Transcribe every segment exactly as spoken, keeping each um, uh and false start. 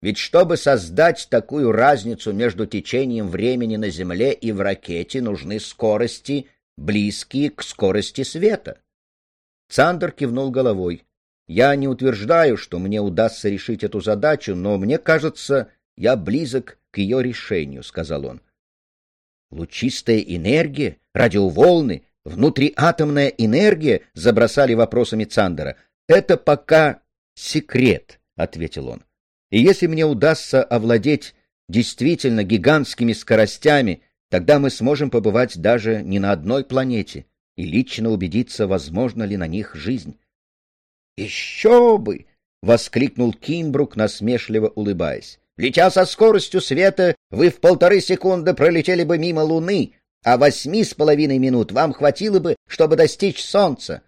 Ведь чтобы создать такую разницу между течением времени на Земле и в ракете, нужны скорости, близкие к скорости света. Цандер кивнул головой. Я не утверждаю, что мне удастся решить эту задачу, но мне кажется, я близок к ее решению, — сказал он. Лучистая энергия, радиоволны, внутриатомная энергия, — забросали вопросами Цандера. Это пока секрет, — ответил он. И если мне удастся овладеть действительно гигантскими скоростями, тогда мы сможем побывать даже не на одной планете и лично убедиться, возможно ли на них жизнь. — Еще бы! — воскликнул Кинбрук, насмешливо улыбаясь. — Летя со скоростью света, вы в полторы секунды пролетели бы мимо Луны, а восьми с половиной минут вам хватило бы, чтобы достичь Солнца.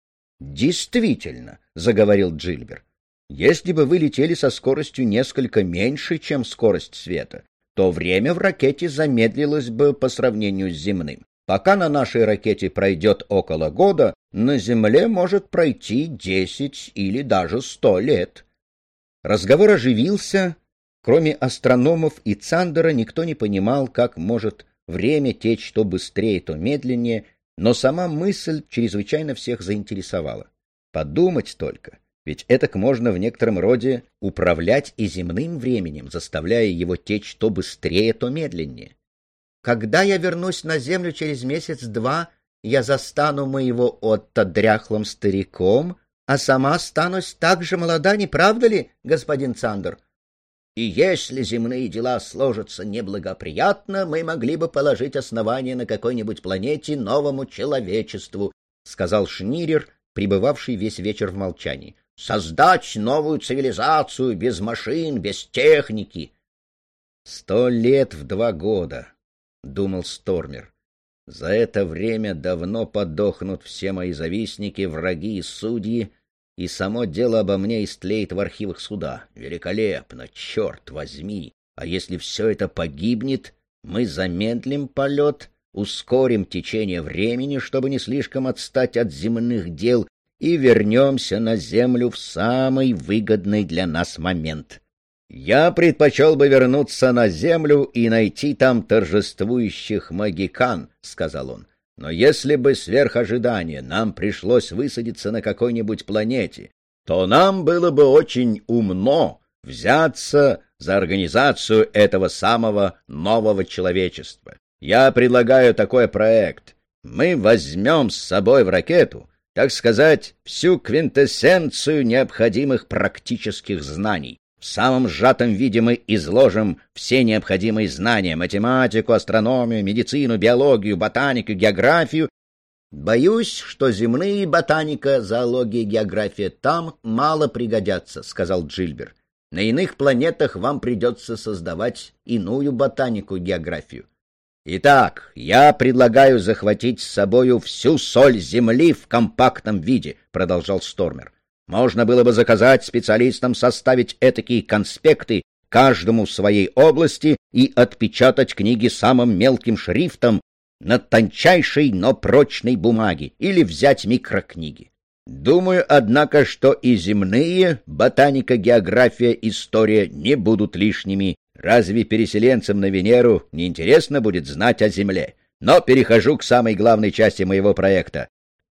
— Действительно, — заговорил Джильбер, — если бы вы летели со скоростью несколько меньше, чем скорость света, то время в ракете замедлилось бы по сравнению с земным. Пока на нашей ракете пройдет около года, на Земле может пройти десять или даже сто лет. Разговор оживился. Кроме астрономов и Цандера, никто не понимал, как может время течь то быстрее, то медленнее, но сама мысль чрезвычайно всех заинтересовала. Подумать только, ведь этак можно в некотором роде управлять и земным временем, заставляя его течь то быстрее, то медленнее. Когда я вернусь на Землю через месяц-два, я застану моего Отто дряхлым стариком, а сама останусь так же молода, не правда ли, господин Цандер? И если земные дела сложатся неблагоприятно, мы могли бы положить основание на какой-нибудь планете новому человечеству, — сказал Шнирер, пребывавший весь вечер в молчании. — Создать новую цивилизацию без машин, без техники. — Сто лет в два года, — думал Стормер. За это время давно подохнут все мои завистники, враги и судьи, и само дело обо мне истлеет в архивах суда. Великолепно, черт возьми! А если все это погибнет, мы замедлим полет, ускорим течение времени, чтобы не слишком отстать от земных дел, и вернемся на Землю в самый выгодный для нас момент. Я предпочел бы вернуться на Землю и найти там торжествующих магикан, — сказал он. Но если бы сверх ожидания нам пришлось высадиться на какой-нибудь планете, то нам было бы очень умно взяться за организацию этого самого нового человечества. Я предлагаю такой проект. Мы возьмем с собой в ракету, так сказать, всю квинтэссенцию необходимых практических знаний. В самом сжатом виде мы изложим все необходимые знания — математику, астрономию, медицину, биологию, ботанику, географию. Боюсь, что земные ботаника, зоология и география там мало пригодятся, — сказал Джильбер. На иных планетах вам придется создавать иную ботанику и географию. Итак, я предлагаю захватить с собою всю соль Земли в компактном виде, — продолжал Стормер. Можно было бы заказать специалистам составить этакие конспекты, каждому в своей области, и отпечатать книги самым мелким шрифтом на тончайшей, но прочной бумаге, или взять микрокниги. Думаю, однако, что и земные ботаника, география, история не будут лишними. Разве переселенцам на Венеру не интересно будет знать о Земле? Но перехожу к самой главной части моего проекта.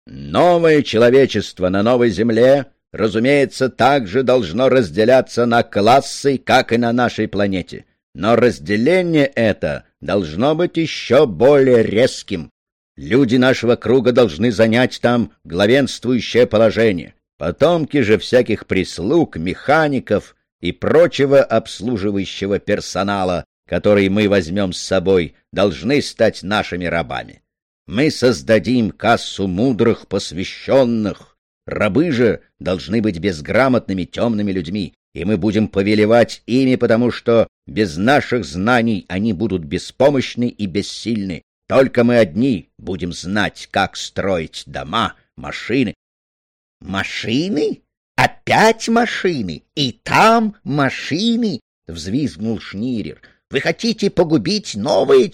Новое человечество на новой Земле, разумеется, также должно разделяться на классы, как и на нашей планете. Но разделение это должно быть еще более резким. Люди нашего круга должны занять там главенствующее положение. Потомки же всяких прислуг, механиков и прочего обслуживающего персонала, который мы возьмем с собой, должны стать нашими рабами. Мы создадим кассу мудрых посвященных. Рабы же должны быть безграмотными темными людьми, и мы будем повелевать ими, потому что без наших знаний они будут беспомощны и бессильны. Только мы одни будем знать, как строить дома, машины. — Машины? Опять машины? И там машины? — взвизгнул Шнирер. — Вы хотите погубить новое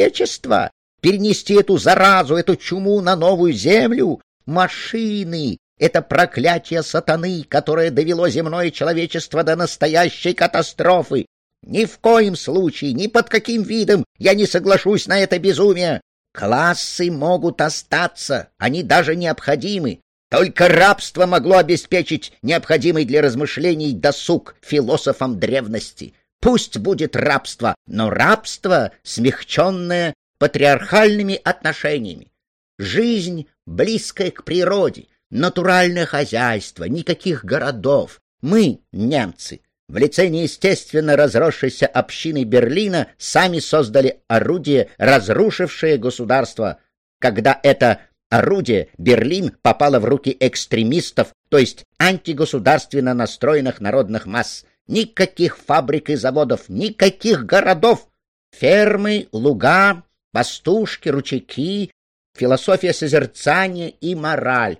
человечество? Перенести эту заразу, эту чуму на новую землю? Машины! Это проклятие сатаны, которое довело земное человечество до настоящей катастрофы. Ни в коем случае, ни под каким видом я не соглашусь на это безумие. Классы могут остаться, они даже необходимы. Только рабство могло обеспечить необходимый для размышлений досуг философам древности. Пусть будет рабство, но рабство, смягченное патриархальными отношениями. Жизнь, близкая к природе, натуральное хозяйство, никаких городов. Мы, немцы, в лице неестественно разросшейся общины Берлина, сами создали орудие, разрушившее государство. Когда это орудие, Берлин, попало в руки экстремистов, то есть антигосударственно настроенных народных масс. Никаких фабрик и заводов, никаких городов. Фермы, луга, пастушки, ручейки, философия созерцания и мораль.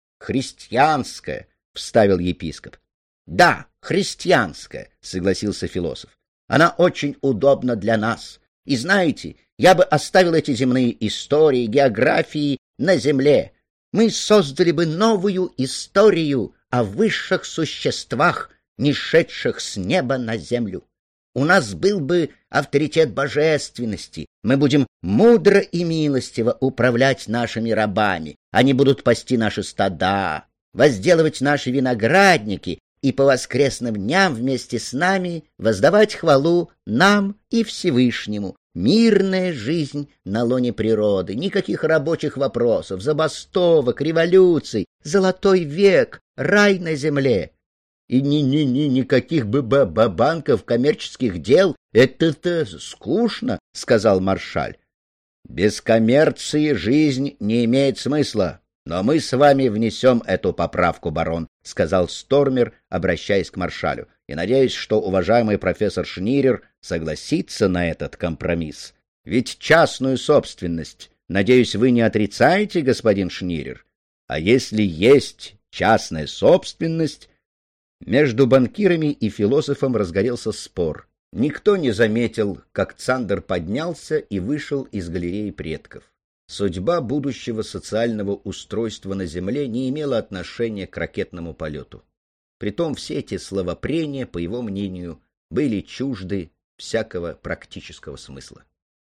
Христианская, — вставил епископ. Да, христианская, — согласился философ. Она очень удобна для нас. И знаете, я бы оставил эти земные истории, географии на земле. Мы создали бы новую историю о высших существах, не шедших с неба на землю. У нас был бы авторитет божественности. Мы будем мудро и милостиво управлять нашими рабами. Они будут пасти наши стада, возделывать наши виноградники и по воскресным дням вместе с нами воздавать хвалу нам и Всевышнему. Мирная жизнь на лоне природы, никаких рабочих вопросов, забастовок, революций, золотой век, рай на земле. И ни-ни-ни, никаких бы банков, коммерческих дел. Это-то скучно, — сказал маршаль. Без коммерции жизнь не имеет смысла. Но мы с вами внесем эту поправку, барон, — сказал Стормер, обращаясь к маршалю. И надеюсь, что уважаемый профессор Шнирер согласится на этот компромисс. Ведь частную собственность, надеюсь, вы не отрицаете, господин Шнирер? А если есть частная собственность... Между банкирами и философом разгорелся спор. Никто не заметил, как Цандер поднялся и вышел из галереи предков. Судьба будущего социального устройства на Земле не имела отношения к ракетному полету. Притом все эти словопрения, по его мнению, были чужды всякого практического смысла.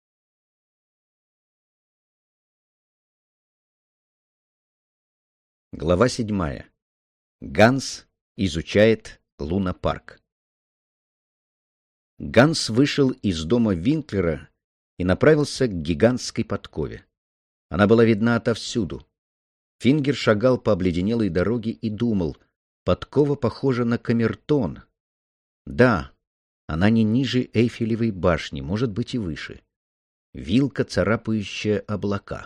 Глава седьмая. Ганс изучает лунопарк. Ганс вышел из дома Винклера и направился к гигантской подкове. Она была видна отовсюду. Фингер шагал по обледенелой дороге и думал, подкова похожа на камертон. Да, она не ниже Эйфелевой башни, может быть и выше. Вилка, царапающая облака.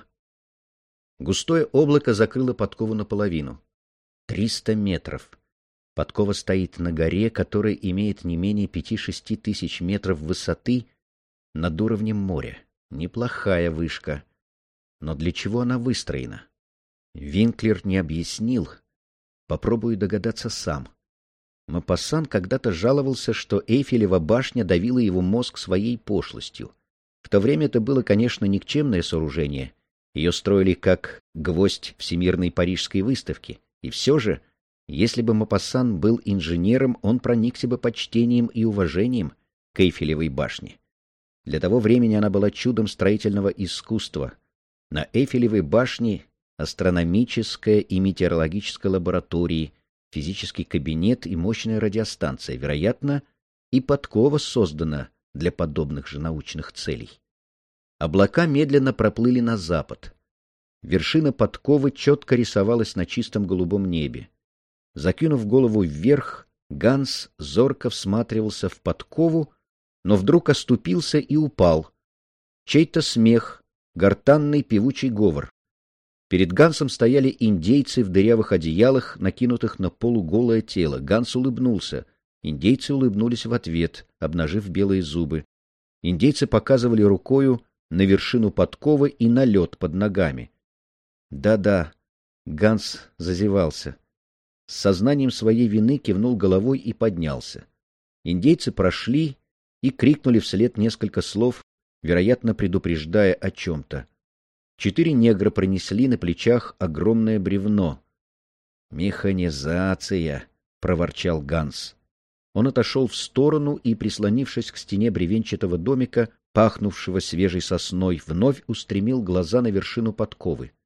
Густое облако закрыло подкову наполовину. Триста метров. Подкова стоит на горе, которая имеет не менее пяти-шести тысяч метров высоты над уровнем моря. Неплохая вышка. Но для чего она выстроена? Винклер не объяснил. Попробую догадаться сам. Мопассан когда-то жаловался, что Эйфелева башня давила его мозг своей пошлостью. В то время это было, конечно, никчемное сооружение. Ее строили как гвоздь Всемирной Парижской выставки. И все же, если бы Мопассан был инженером, он проникся бы почтением и уважением к Эйфелевой башне. Для того времени она была чудом строительного искусства. На Эйфелевой башне астрономическая и метеорологическая лаборатории, физический кабинет и мощная радиостанция, вероятно, и подкова создана для подобных же научных целей. Облака медленно проплыли на запад. Вершина подковы четко рисовалась на чистом голубом небе. Закинув голову вверх, Ганс зорко всматривался в подкову, но вдруг оступился и упал. Чей-то смех, гортанный певучий говор. Перед Гансом стояли индейцы в дырявых одеялах, накинутых на полуголое тело. Ганс улыбнулся. Индейцы улыбнулись в ответ, обнажив белые зубы. Индейцы показывали рукою на вершину подковы и на лед под ногами. Да-да, Ганс зазевался. С сознанием своей вины кивнул головой и поднялся. Индейцы прошли и крикнули вслед несколько слов, вероятно, предупреждая о чем-то. Четыре негра пронесли на плечах огромное бревно. Механизация, проворчал Ганс. Он отошел в сторону и, прислонившись к стене бревенчатого домика, пахнувшего свежей сосной, вновь устремил глаза на вершину подковы.